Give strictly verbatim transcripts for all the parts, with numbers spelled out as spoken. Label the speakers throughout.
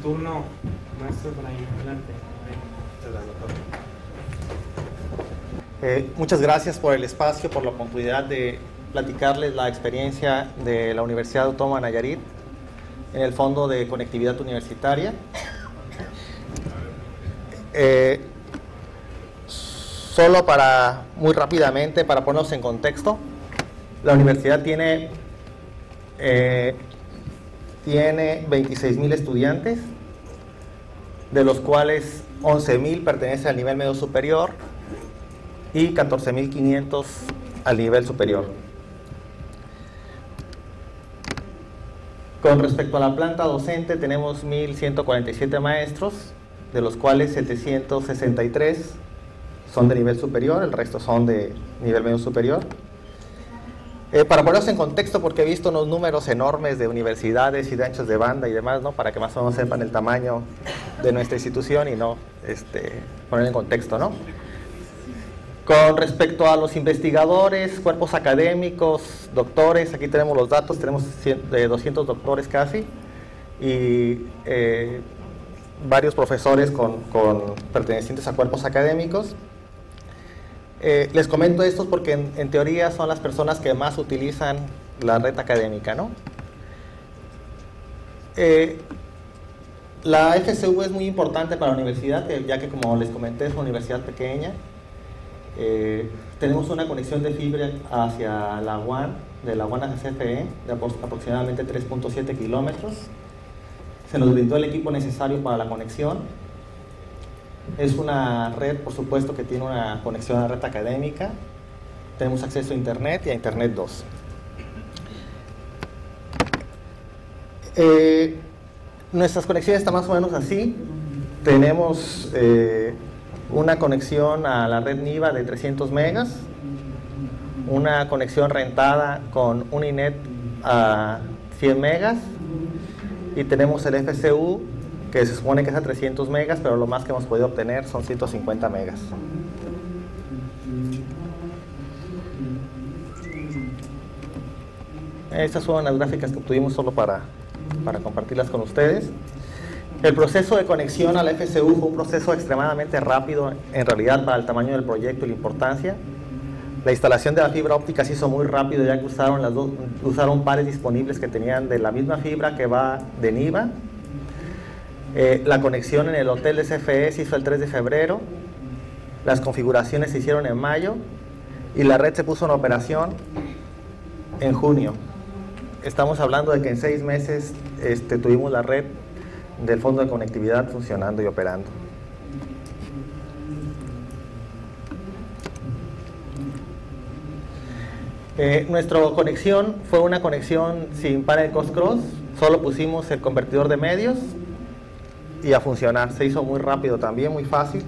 Speaker 1: turno, maestro Brian, adelante.
Speaker 2: Eh, muchas gracias por el espacio, por la oportunidad de platicarles la experiencia de la Universidad Autónoma de Nayarit en el Fondo de Conectividad Universitaria. Eh, solo para, muy rápidamente, para ponernos en contexto, la universidad tiene, eh, tiene veintiséis mil estudiantes, de los cuales once mil pertenecen al nivel medio superior y catorce mil quinientos al nivel superior. Con respecto a la planta docente, tenemos mil ciento cuarenta y siete maestros, de los cuales setecientos sesenta y tres son de nivel superior, el resto son de nivel medio superior. Eh, para ponerlos en contexto, porque he visto unos números enormes de universidades y de anchos de banda y demás, ¿no? Para que más o menos sepan el tamaño de nuestra institución y no este, poner en contexto, ¿no? Con respecto a los investigadores, cuerpos académicos, doctores, aquí tenemos los datos, tenemos doscientos doctores casi y eh, varios profesores con, con pertenecientes a cuerpos académicos. Eh, les comento estos porque en, en teoría son las personas que más utilizan la red académica, ¿no? Eh, la F C U es muy importante para la universidad, ya que, como les comenté, es una universidad pequeña. Eh, tenemos una conexión de fibra hacia la U A N, de la U A N a C F E, de aproximadamente tres punto siete kilómetros. Se nos brindó el equipo necesario para la conexión. Es una red, por supuesto, que tiene una conexión a la red académica. Tenemos acceso a Internet y a Internet dos. Eh, nuestras conexiones están más o menos así. Tenemos eh, una conexión a la red NIVA de trescientos megas, una conexión rentada con Uninet a cien megas, y tenemos el F C U, que se supone que es a trescientos megas, pero lo más que hemos podido obtener son ciento cincuenta megas. Estas son las gráficas que obtuvimos solo para, para compartirlas con ustedes. El proceso de conexión a la F C U fue un proceso extremadamente rápido, en realidad, para el tamaño del proyecto y la importancia. La instalación de la fibra óptica se hizo muy rápido, ya que usaron, las dos, usaron pares disponibles que tenían de la misma fibra que va de NIVA. Eh, la conexión en el hotel de C F E se hizo el tres de febrero, las configuraciones se hicieron en mayo y la red se puso en operación en junio. Estamos hablando de que en seis meses este, tuvimos la red del Fondo de Conectividad funcionando y operando. Eh, nuestra conexión fue una conexión sin panel cross-cross, solo pusimos el convertidor de medios y a funcionar. Se hizo muy rápido también, muy fácil.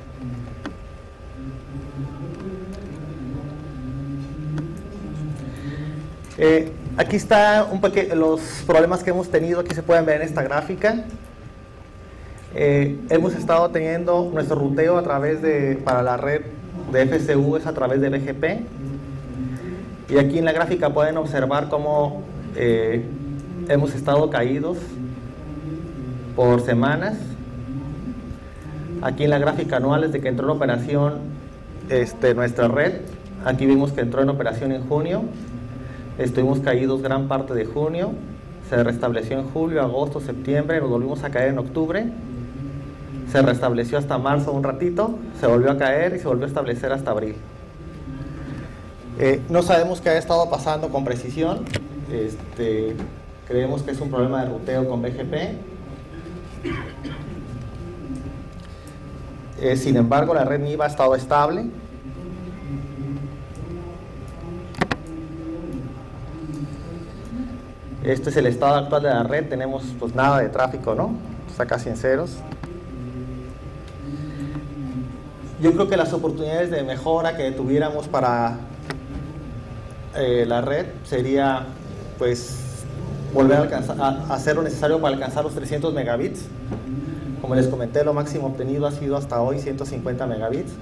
Speaker 2: Eh, aquí está un pequeño, los problemas que hemos tenido, aquí se pueden ver en esta gráfica. Eh, hemos estado teniendo nuestro ruteo a través de, para la red de F C U es a través de B G P. Y aquí en la gráfica pueden observar cómo eh, hemos estado caídos por semanas. Aquí en la gráfica anual, desde que entró en operación este, nuestra red, aquí vimos que entró en operación en junio. Estuvimos caídos gran parte de junio, se restableció en julio, agosto, septiembre, nos volvimos a caer en octubre, se restableció hasta marzo un ratito, se volvió a caer y se volvió a establecer hasta abril. Eh, no sabemos qué ha estado pasando con precisión, este, creemos que es un problema de ruteo con B G P. Eh, sin embargo, la red NIVA ha estado estable. Este es el estado actual de la red, tenemos pues nada de tráfico, ¿no? Está casi en ceros. Yo creo que las oportunidades de mejora que tuviéramos para eh, la red sería pues volver a, alcanzar, a hacer lo necesario para alcanzar los trescientos megabits. Como les comenté, lo máximo obtenido ha sido hasta hoy ciento cincuenta megabits.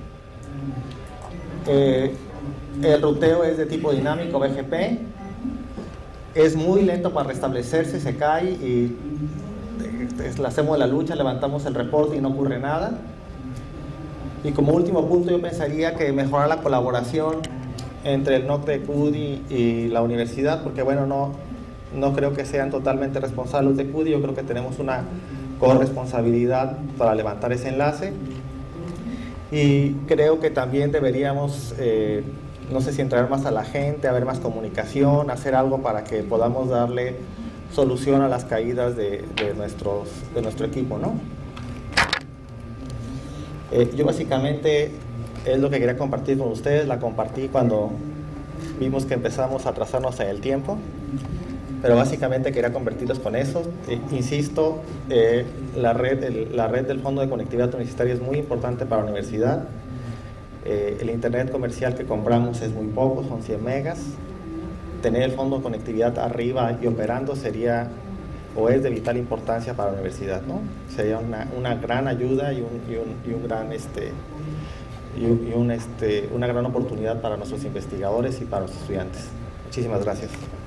Speaker 2: Eh, el ruteo es de tipo dinámico B G P. Es muy lento para restablecerse, se cae y le hacemos la lucha, levantamos el reporte y no ocurre nada. Y como último punto, yo pensaría que mejorar la colaboración entre el N O C de CUDI y la universidad, porque bueno, no, no creo que sean totalmente responsables de CUDI, yo creo que tenemos una corresponsabilidad para levantar ese enlace. Y creo que también deberíamos, eh, no sé si entrar más a la gente, haber más comunicación, hacer algo para que podamos darle solución a las caídas de, de, nuestros, de nuestro equipo, ¿no? Eh, yo básicamente es lo que quería compartir con ustedes, la compartí cuando vimos que empezamos a atrasarnos en el tiempo, pero básicamente quería convertirlos con eso. Eh, insisto, eh, la, red, el, la red del Fondo de Conectividad Universitaria es muy importante para la universidad. Eh, el internet comercial que compramos es muy poco, son cien megas. Tener el Fondo de Conectividad arriba y operando sería o es de vital importancia para la universidad, ¿no? Sería una, una gran ayuda y, un, y, un, y un gran este, y, un, y un, este, una gran oportunidad para nuestros investigadores y para los estudiantes. Muchísimas gracias.